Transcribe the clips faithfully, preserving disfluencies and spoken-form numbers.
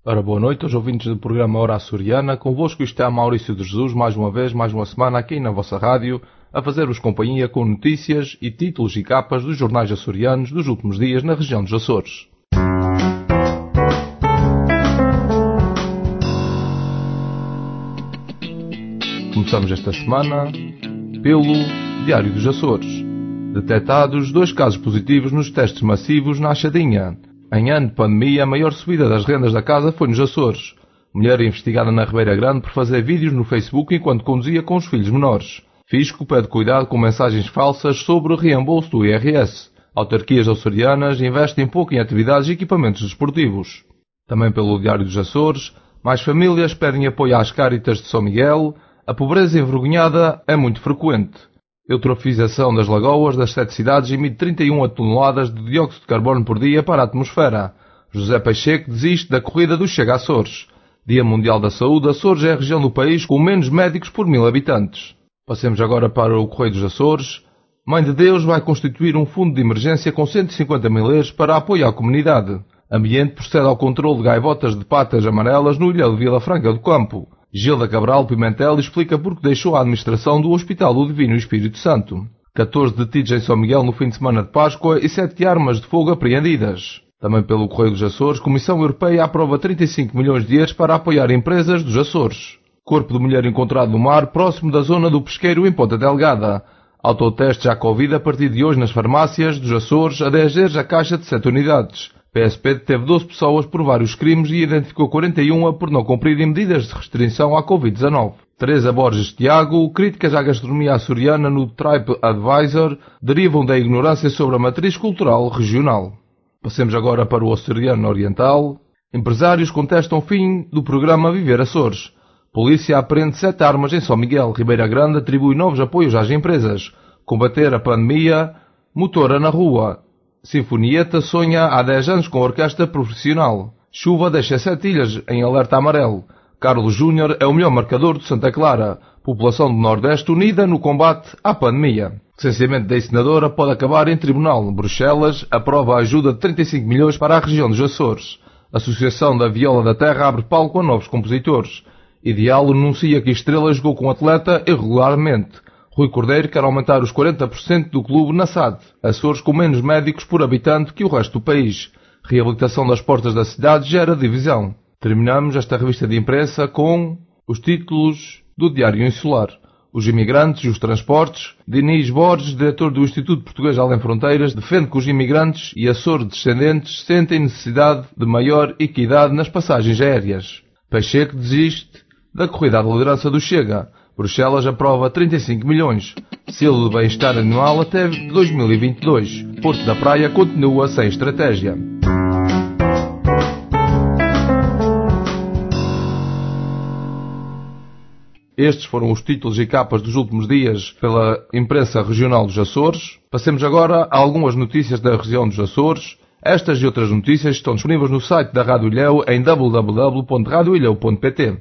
Ora, boa noite aos ouvintes do programa Hora Açoriana. Convosco está Maurício de Jesus, mais uma vez, mais uma semana aqui na vossa rádio, a fazer-vos companhia com notícias e títulos e capas dos jornais açorianos dos últimos dias na região dos Açores. Começamos esta semana pelo Diário dos Açores. Detectados dois casos positivos nos testes massivos na Achadinha. Em ano de pandemia, a maior subida das rendas da casa foi nos Açores. Mulher investigada na Ribeira Grande por fazer vídeos no Facebook enquanto conduzia com os filhos menores. Fisco pede cuidado com mensagens falsas sobre o reembolso do I R S. Autarquias açorianas investem pouco em atividades e equipamentos desportivos. Também pelo Diário dos Açores, mais famílias pedem apoio às Cáritas de São Miguel. A pobreza envergonhada é muito frequente. Eutrofização das lagoas das sete cidades emite trinta e uma toneladas de dióxido de carbono por dia para a atmosfera. José Pacheco desiste da corrida do Chega Açores. Dia Mundial da Saúde, Açores é a região do país com menos médicos por mil habitantes. Passemos agora para o Correio dos Açores. Mãe de Deus vai constituir um fundo de emergência com cento e cinquenta mil euros para apoio à comunidade. Ambiente procede ao controle de gaivotas de patas amarelas no Ilha de Vila Franca do Campo. Gilda Cabral Pimentel explica por que deixou a administração do Hospital do Divino Espírito Santo. catorze detidos em São Miguel no fim de semana de Páscoa e sete armas de fogo apreendidas. Também pelo Correio dos Açores, Comissão Europeia aprova trinta e cinco milhões de euros para apoiar empresas dos Açores. Corpo de mulher encontrado no mar próximo da zona do pesqueiro em Ponta Delgada. Autoteste já Covid a partir de hoje nas farmácias dos Açores a dez euros a caixa de sete unidades. P S P deteve doze pessoas por vários crimes e identificou quarenta e uma por não cumprirem medidas de restrição à Covid dezanove. Teresa Borges Tiago, críticas à gastronomia açoriana no Tribe Advisor derivam da ignorância sobre a matriz cultural regional. Passemos agora para o Açoriano Oriental. Empresários contestam o fim do programa Viver Açores. Polícia apreende sete armas em São Miguel. Ribeira Grande atribui novos apoios às empresas. Combater a pandemia, motora na rua. Sinfonieta sonha há dez anos com orquestra profissional. Chuva deixa sete ilhas em alerta amarelo. Carlos Júnior é o melhor marcador de Santa Clara. População do Nordeste unida no combate à pandemia. Licenciamento da encenadora pode acabar em tribunal. Bruxelas aprova a ajuda de trinta e cinco milhões para a região dos Açores. Associação da Viola da Terra abre palco a novos compositores. Ideal anuncia que Estrela jogou com o atleta irregularmente. Rui Cordeiro quer aumentar os quarenta por cento do clube na S A D. Açores com menos médicos por habitante que o resto do país. Reabilitação das portas da cidade gera divisão. Terminamos esta revista de imprensa com os títulos do Diário Insular. Os imigrantes e os transportes. Diniz Borges, diretor do Instituto Português Além Fronteiras, defende que os imigrantes e Açores descendentes sentem necessidade de maior equidade nas passagens aéreas. Pacheco desiste da corrida à liderança do Chega. Bruxelas aprova trinta e cinco milhões. Selo de bem-estar anual até dois mil e vinte e dois. Porto da Praia continua sem estratégia. Estes foram os títulos e capas dos últimos dias pela imprensa regional dos Açores. Passemos agora a algumas notícias da região dos Açores. Estas e outras notícias estão disponíveis no site da Rádio Ilhéu em w w w ponto radio ilhéu ponto p t.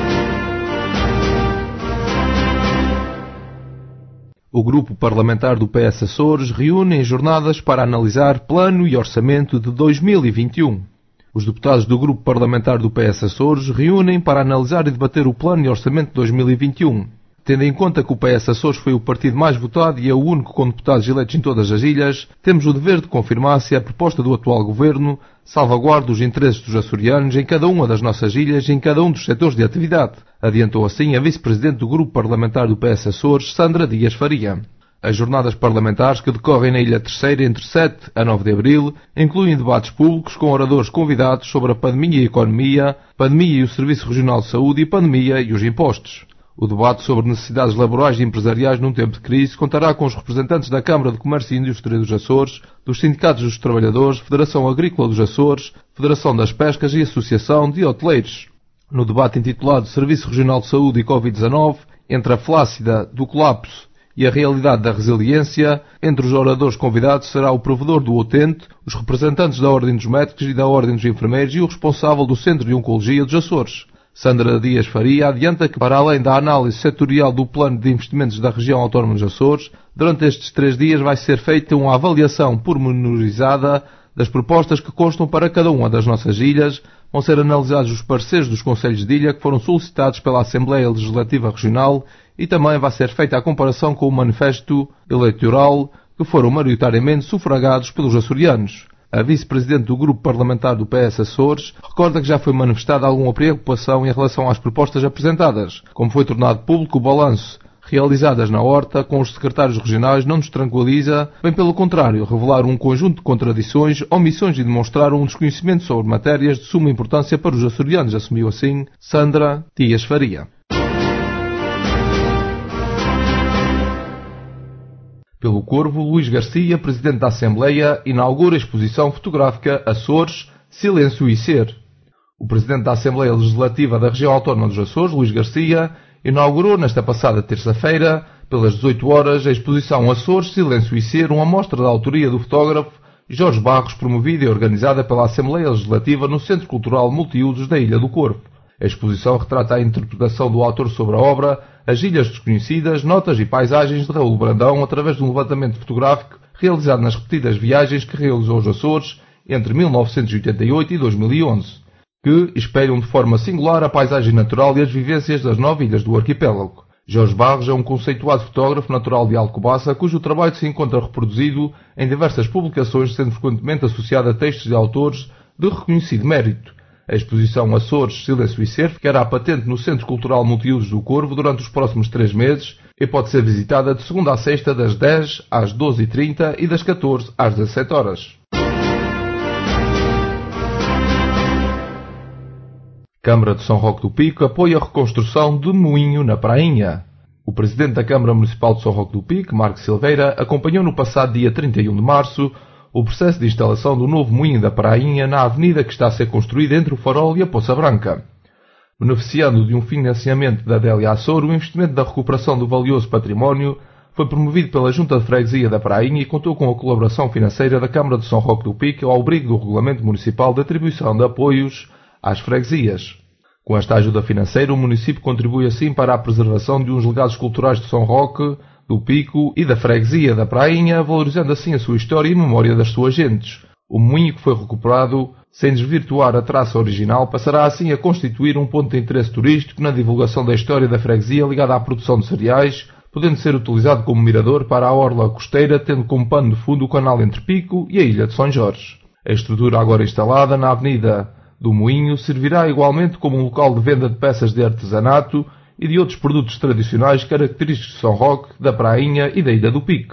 O grupo parlamentar do P S Açores reúne em jornadas para analisar plano e orçamento de dois mil e vinte e um. Os deputados do grupo parlamentar do P S Açores reúnem para analisar e debater o plano e orçamento de dois mil e vinte e um. Tendo em conta que o P S Açores foi o partido mais votado e é o único com deputados eleitos em todas as ilhas, temos o dever de confirmar se a proposta do atual governo salvaguarda os interesses dos açorianos em cada uma das nossas ilhas e em cada um dos setores de atividade. Adiantou assim a vice-presidente do grupo parlamentar do P S Açores, Sandra Dias Faria. As jornadas parlamentares que decorrem na Ilha Terceira entre sete a nove de abril incluem debates públicos com oradores convidados sobre a pandemia e a economia, pandemia e o Serviço Regional de Saúde e pandemia e os impostos. O debate sobre necessidades laborais e empresariais num tempo de crise contará com os representantes da Câmara de Comércio e Indústria dos Açores, dos Sindicatos dos Trabalhadores, Federação Agrícola dos Açores, Federação das Pescas e Associação de Hoteleiros. No debate intitulado Serviço Regional de Saúde e Covid dezanove, entre a flácida do colapso e a realidade da resiliência, entre os oradores convidados será o provedor do utente, os representantes da Ordem dos Médicos e da Ordem dos Enfermeiros e o responsável do Centro de Oncologia dos Açores. Sandra Dias Faria adianta que, para além da análise setorial do plano de investimentos da região autónoma dos Açores, durante estes três dias vai ser feita uma avaliação pormenorizada das propostas que constam para cada uma das nossas ilhas, vão ser analisados os pareceres dos concelhos de ilha que foram solicitados pela Assembleia Legislativa Regional e também vai ser feita a comparação com o manifesto eleitoral que foram maioritariamente sufragados pelos açorianos. A vice-presidente do grupo parlamentar do P S Açores recorda que já foi manifestada alguma preocupação em relação às propostas apresentadas, como foi tornado público o balanço realizadas na horta com os secretários regionais não nos tranquiliza, bem pelo contrário, revelar um conjunto de contradições, omissões e demonstrar um desconhecimento sobre matérias de suma importância para os açorianos, assumiu assim Sandra Dias Faria. Pelo Corvo, Luís Garcia, presidente da Assembleia, inaugura a exposição fotográfica Açores, Silêncio e Ser. O presidente da Assembleia Legislativa da Região Autónoma dos Açores, Luís Garcia, inaugurou nesta passada terça-feira, pelas dezoito horas, a exposição Açores, Silêncio e Ser, uma mostra da autoria do fotógrafo Jorge Barros, promovida e organizada pela Assembleia Legislativa no Centro Cultural Multiusos da Ilha do Corvo. A exposição retrata a interpretação do autor sobre a obra, as Ilhas Desconhecidas, notas e paisagens de Raul Brandão através de um levantamento fotográfico realizado nas repetidas viagens que realizou aos Açores entre mil novecentos e oitenta e oito e dois mil e onze, que espelham de forma singular a paisagem natural e as vivências das nove ilhas do arquipélago. Jorge Barros é um conceituado fotógrafo natural de Alcobaça, cujo trabalho se encontra reproduzido em diversas publicações, sendo frequentemente associado a textos de autores de reconhecido mérito. A exposição Açores, Silêncio e Ser ficará patente no Centro Cultural Multiusos do Corvo durante os próximos três meses e pode ser visitada de segunda a sexta das dez às doze e trinta e das catorze às dezassete horas. Câmara de São Roque do Pico apoia a reconstrução de moinho na Prainha. O presidente da Câmara Municipal de São Roque do Pico, Marco Silveira, acompanhou no passado dia trinta e um de março o processo de instalação do novo moinho da Prainha na avenida que está a ser construída entre o Farol e a Poça Branca. Beneficiando de um financiamento da Délia Açor, o investimento da recuperação do valioso património foi promovido pela Junta de Freguesia da Prainha e contou com a colaboração financeira da Câmara de São Roque do Pico ao abrigo do Regulamento Municipal de Atribuição de Apoios às freguesias. Com esta ajuda financeira, o município contribui assim para a preservação de uns legados culturais de São Roque do Pico e da freguesia da Prainha, valorizando assim a sua história e memória das suas gentes. O moinho que foi recuperado, sem desvirtuar a traça original, passará assim a constituir um ponto de interesse turístico na divulgação da história da freguesia ligada à produção de cereais, podendo ser utilizado como mirador para a orla costeira, tendo como pano de fundo o canal entre Pico e a ilha de São Jorge. A estrutura agora instalada na avenida do Moinho servirá igualmente como um local de venda de peças de artesanato e de outros produtos tradicionais característicos de São Roque, da Prainha e da Ilha do Pico.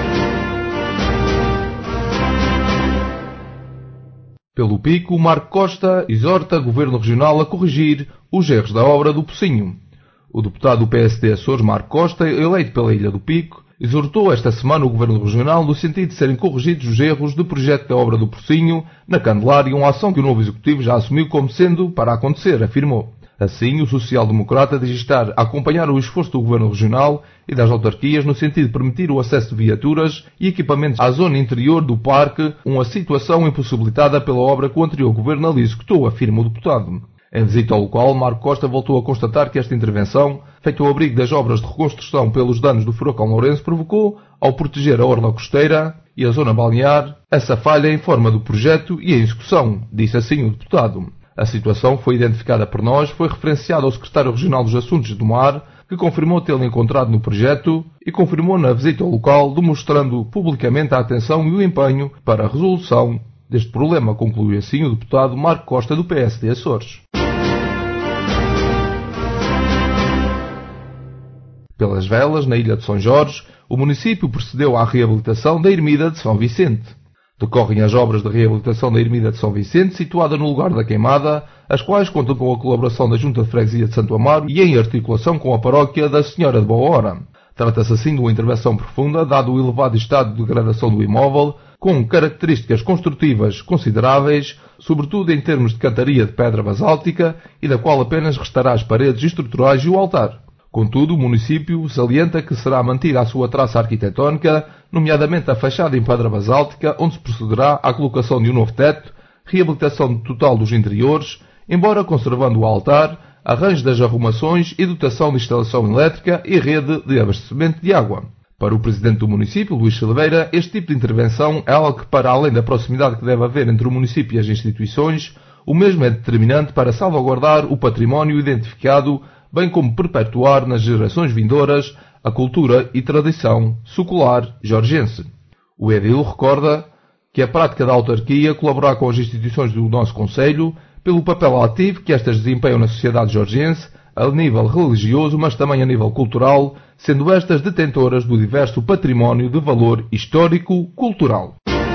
Pelo Pico, Marco Costa exorta o Governo Regional a corrigir os erros da obra do Pocinho. O deputado do P S D Açores, Marco Costa, eleito pela Ilha do Pico, exortou esta semana o Governo Regional no sentido de serem corrigidos os erros do projeto da obra do Pocinho na Candelária, uma ação que o novo Executivo já assumiu como sendo para acontecer, afirmou. Assim, o social-democrata diz estar a acompanhar o esforço do Governo Regional e das autarquias no sentido de permitir o acesso de viaturas e equipamentos à zona interior do parque, uma situação impossibilitada pela obra que o anterior Governo ali executou, afirma o deputado. Em visita ao local, Marco Costa voltou a constatar que esta intervenção, feita ao abrigo das obras de reconstrução pelos danos do furacão Lourenço, provocou, ao proteger a orla costeira e a zona balnear, essa falha em forma do projeto e a execução, disse assim o deputado. A situação foi identificada por nós, foi referenciada ao secretário regional dos Assuntos do Mar, que confirmou tê-lo encontrado no projeto e confirmou na visita ao local, demonstrando publicamente a atenção e o empenho para a resolução deste problema, concluiu assim o deputado Marco Costa do P S D Açores. Pelas velas, na Ilha de São Jorge, o município procedeu à reabilitação da Ermida de São Vicente. Decorrem as obras de reabilitação da Ermida de São Vicente, situada no lugar da queimada, as quais contam com a colaboração da Junta de Freguesia de Santo Amaro e em articulação com a paróquia da Senhora de Boa Hora. Trata-se assim de uma intervenção profunda, dado o elevado estado de degradação do imóvel, com características construtivas consideráveis, sobretudo em termos de cantaria de pedra basáltica, e da qual apenas restará as paredes estruturais e o altar. Contudo, o município salienta que será mantida a sua traça arquitetónica, nomeadamente a fachada em pedra basáltica, onde se procederá à colocação de um novo teto, reabilitação total dos interiores, embora conservando o altar, arranjo das arrumações e dotação de instalação elétrica e rede de abastecimento de água. Para o presidente do município, Luís Silveira, este tipo de intervenção é algo que, para além da proximidade que deve haver entre o município e as instituições, o mesmo é determinante para salvaguardar o património identificado, bem como perpetuar nas gerações vindouras a cultura e tradição secular jorgense. O edil recorda que a prática da autarquia colaborar com as instituições do nosso concelho pelo papel ativo que estas desempenham na sociedade jorgense a nível religioso, mas também a nível cultural, sendo estas detentoras do diverso património de valor histórico-cultural.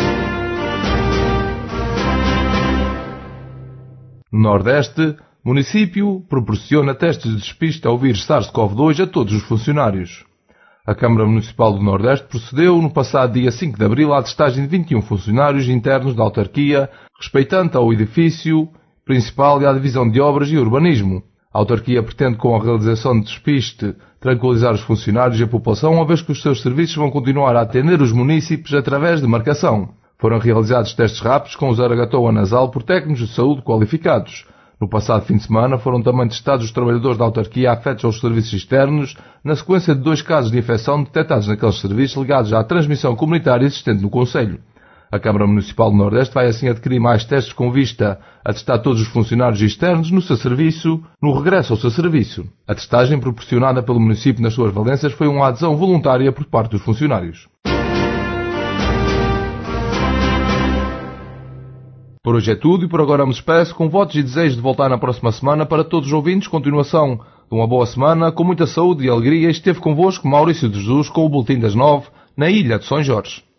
No Nordeste, o município proporciona testes de despiste ao vírus SARS-CoV dois a todos os funcionários. A Câmara Municipal do Nordeste procedeu, no passado dia cinco de abril, à testagem de vinte e um funcionários internos da autarquia, respeitante ao edifício principal e à divisão de obras e urbanismo. A autarquia pretende, com a realização de despiste, tranquilizar os funcionários e a população, uma vez que os seus serviços vão continuar a atender os munícipes através de marcação. Foram realizados testes rápidos com o zaragatoa nasal por técnicos de saúde qualificados. No passado fim de semana foram também testados os trabalhadores da autarquia afetos aos serviços externos, na sequência de dois casos de infecção detectados naqueles serviços ligados à transmissão comunitária existente no concelho. A Câmara Municipal do Nordeste vai assim adquirir mais testes com vista a testar todos os funcionários externos no seu serviço, no regresso ao seu serviço. A testagem proporcionada pelo município nas suas valências foi uma adesão voluntária por parte dos funcionários. Por hoje é tudo e por agora me despeço com votos e desejos de voltar na próxima semana. Para todos os ouvintes, continuação de uma boa semana, com muita saúde e alegria. Esteve convosco Maurício de Jesus com o Boletim das Nove, na Ilha de São Jorge.